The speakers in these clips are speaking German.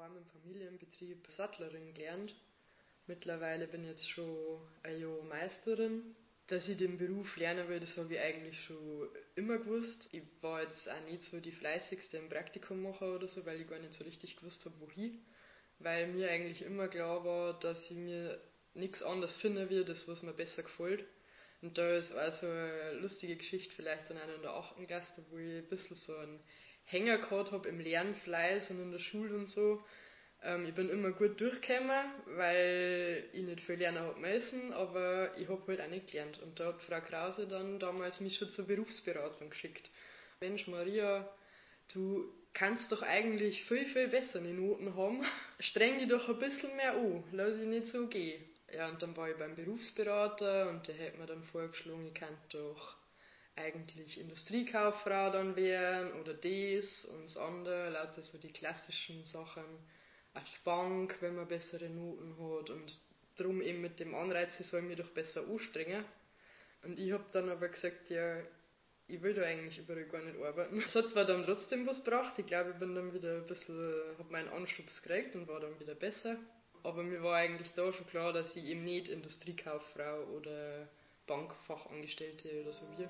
daheim im Familienbetrieb Sattlerin gelernt. Mittlerweile bin ich jetzt schon ein Jahr Meisterin. Dass ich den Beruf lernen will, das habe ich eigentlich schon immer gewusst. Ich war jetzt auch nicht so die fleißigste im Praktikum machen oder so, weil ich gar nicht so richtig gewusst habe, wohin. Weil mir eigentlich immer klar war, dass ich mir nichts anderes finden will, das was mir besser gefällt. Und da ist also eine lustige Geschichte vielleicht dann auch in der 8. Klasse, wo ich ein bisschen so einen Hänger gehabt habe im Lernfleiß und in der Schule und so. Ich bin immer gut durchgekommen, weil ich nicht viel lernen habe müssen, aber ich habe halt auch nicht gelernt. Und da hat Frau Krause dann damals mich schon zur Berufsberatung geschickt. Mensch, Maria, du kannst doch eigentlich viel, viel bessere Noten haben. Streng dich doch ein bisschen mehr an, lass dich nicht so gehen. Ja, und dann war ich beim Berufsberater und der hat mir dann vorgeschlagen, ich kann doch eigentlich Industriekauffrau dann werden oder das und das andere, lauter so die klassischen Sachen. Als Bank, wenn man bessere Noten hat und darum eben mit dem Anreiz, ich soll mich doch besser anstrengen. Und ich habe dann aber gesagt, ja, ich will da eigentlich überall gar nicht arbeiten. Es hat zwar dann trotzdem was gebracht, ich glaube, ich bin dann wieder ein bisschen, habe meinen Anschubs gekriegt und war dann wieder besser. Aber mir war eigentlich da schon klar, dass ich eben nicht Industriekauffrau oder Bankfachangestellte oder so will.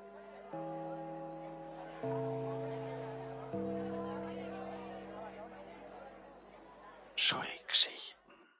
Scheugeschichten.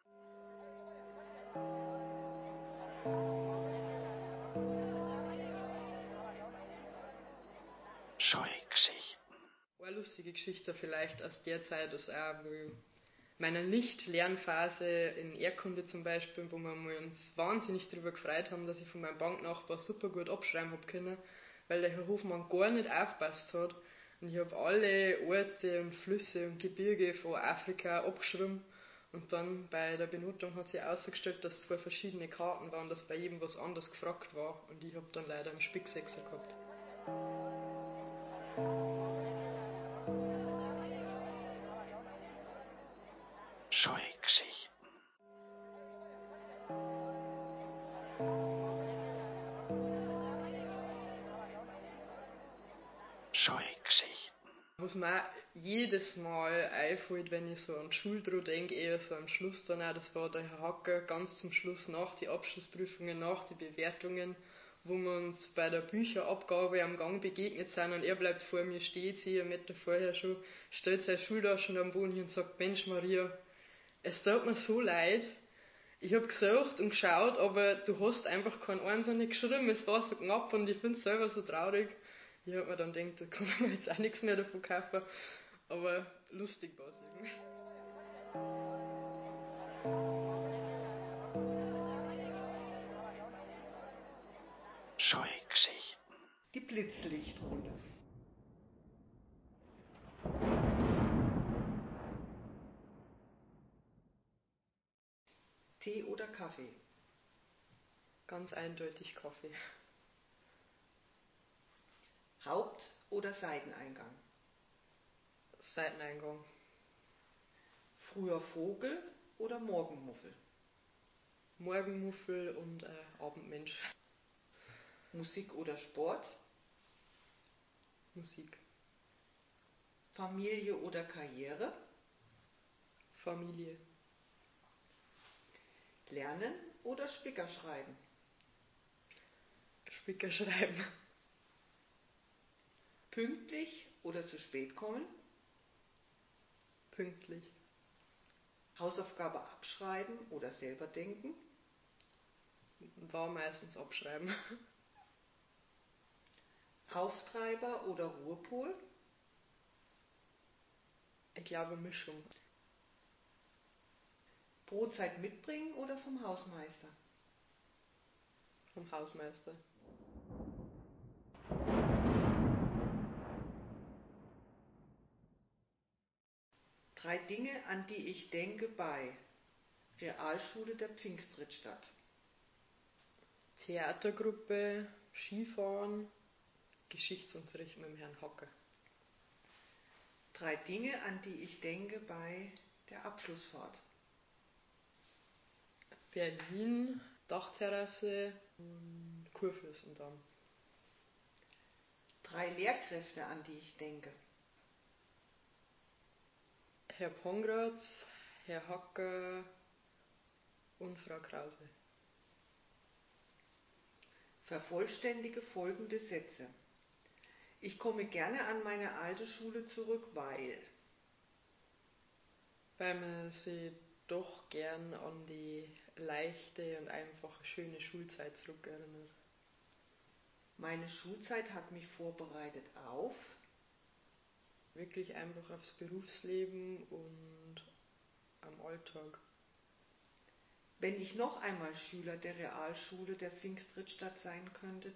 Scheugeschichten. Eine lustige Geschichte vielleicht aus der Zeit ist auch, wo meiner Nicht-Lernphase in Erdkunde zum Beispiel, wo wir uns wahnsinnig darüber gefreut haben, dass ich von meinem Banknachbar super gut abschreiben habe können, weil der Herr Hofmann gar nicht aufgepasst hat. Und ich habe alle Orte und Flüsse und Gebirge von Afrika abgeschrieben. Und dann bei der Benotung hat sich herausgestellt, dass 2 verschiedene Karten waren, dass bei jedem was anderes gefragt war. Und ich habe dann leider einen Spicksechser gehabt. Scheugeschichten. Scheugeschichten. Was mir auch jedes Mal einfällt, wenn ich so an die Schule dran denke, eher so am Schluss dann auch, das war der Herr Hacker ganz zum Schluss nach die Abschlussprüfungen, nach die Bewertungen, wo wir uns bei der Bücherabgabe am Gang begegnet sind und er bleibt vor mir stehen, 10 Meter vorher schon, stellt seine Schultaschen am Boden hin und sagt, Mensch Maria, es tut mir so leid, ich habe gesucht und geschaut, aber du hast einfach keinen Einser nicht geschrieben, es war so knapp und ich finde es selber so traurig. Ich habe mir dann gedacht, da kann man jetzt auch nichts mehr davon kaufen, aber lustig war es irgendwie. Scheugeschichten. Die Blitzlichtrunde. Tee oder Kaffee? Ganz eindeutig Kaffee. Haupt- oder Seiteneingang? Seiteneingang. Früher Vogel oder Morgenmuffel? Morgenmuffel und Abendmensch. Musik oder Sport? Musik. Familie oder Karriere? Familie. Lernen oder Spicker schreiben? Spicker schreiben. Pünktlich oder zu spät kommen? Pünktlich. Hausaufgabe abschreiben oder selber denken? War meistens abschreiben. Auftreiber oder Ruhepol? Ich glaube Mischung. Brotzeit mitbringen oder vom Hausmeister? Vom Hausmeister. Drei Dinge, an die ich denke bei Realschule der Pfingstrittstadt. Theatergruppe, Skifahren, Geschichtsunterricht mit dem Herrn Hocker. Drei Dinge, an die ich denke bei der Abschlussfahrt. Berlin, Dachterrasse und Kurfürstendamm. Drei Lehrkräfte, an die ich denke. Herr Pongratz, Herr Hacker und Frau Krause. Vervollständige folgende Sätze. Ich komme gerne an meine alte Schule zurück, weil man sich doch gern an die leichte und einfache, schöne Schulzeit zurückerinnert. Meine Schulzeit hat mich vorbereitet auf. Wirklich einfach aufs Berufsleben und am Alltag. Wenn ich noch einmal Schüler der Realschule der Pfingstridstadt sein könnte,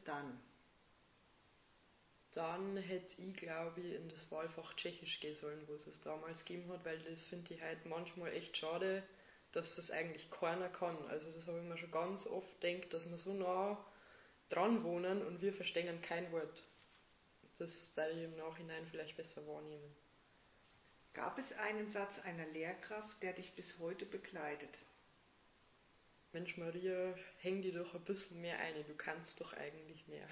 dann hätte ich, glaube ich, in das Wahlfach Tschechisch gehen sollen, wo es damals gegeben hat, weil das finde ich halt manchmal echt schade, dass das eigentlich keiner kann. Also das habe ich mir schon ganz oft gedacht, dass wir so nah dran wohnen und wir verstehen kein Wort. Das werde ich im Nachhinein vielleicht besser wahrnehmen. Gab es einen Satz einer Lehrkraft, der dich bis heute begleitet? Mensch Maria, häng dir doch ein bisschen mehr ein, du kannst doch eigentlich mehr.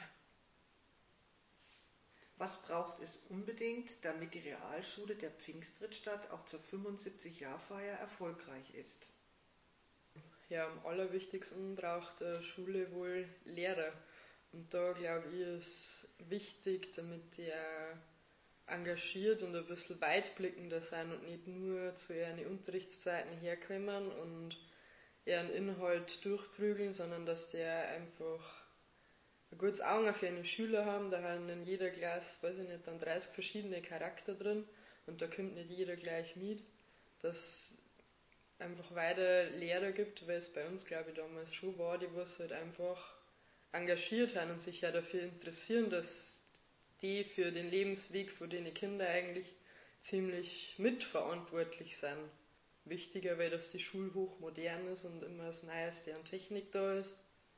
Was braucht es unbedingt, damit die Realschule der Pfingstridstadt auch zur 75-Jahr-Feier erfolgreich ist? Ja, am allerwichtigsten braucht eine Schule wohl Lehrer. Und da glaube ich, ist wichtig, damit die engagiert und ein bisschen weitblickender sind und nicht nur zu ihren Unterrichtszeiten herkommen und ihren Inhalt durchprügeln, sondern dass die einfach ein gutes Auge für eine Schüler haben. Da haben in jeder Klasse, weiß ich nicht, dann 30 verschiedene Charakter drin und da kommt nicht jeder gleich mit. Dass einfach weiter Lehrer gibt, weil es bei uns, glaube ich, damals schon war, die was halt einfach engagiert haben und sich ja dafür interessieren, dass die für den Lebensweg von den Kindern eigentlich ziemlich mitverantwortlich sind. Wichtiger, weil dass die Schule hochmodern ist und immer das Neueste an Technik da ist.